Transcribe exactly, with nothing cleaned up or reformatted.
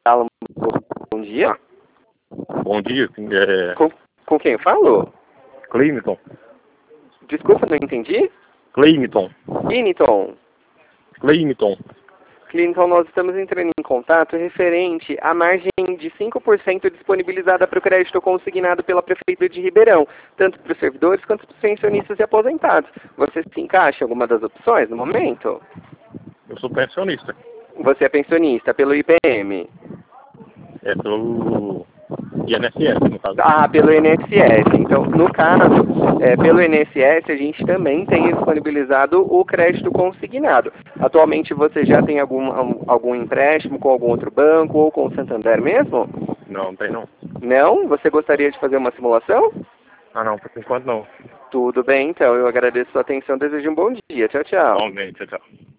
Alan, bom dia. Bom dia. É... Com, com quem eu falo? Clinton. Desculpa, não entendi. Clinton. Clinton. Clinton. Clinton, nós estamos entrando em contato referente à margem de cinco por cento disponibilizada para o crédito consignado pela Prefeitura de Ribeirão, tanto para os servidores quanto para os pensionistas e aposentados. Você se encaixa em alguma das opções no momento? Eu sou pensionista. Você é pensionista pelo I P M? É pelo I N S S, no caso. Ah, pelo I N S S. Então, no caso, é, pelo I N S S, a gente também tem disponibilizado o crédito consignado. Atualmente, você já tem algum, algum empréstimo com algum outro banco ou com o Santander mesmo? Não, não tem não. Não? Você gostaria de fazer uma simulação? Ah não, por enquanto não. Tudo bem, então. Eu agradeço a sua atenção. Desejo um bom dia. Tchau, tchau. Realmente, tchau.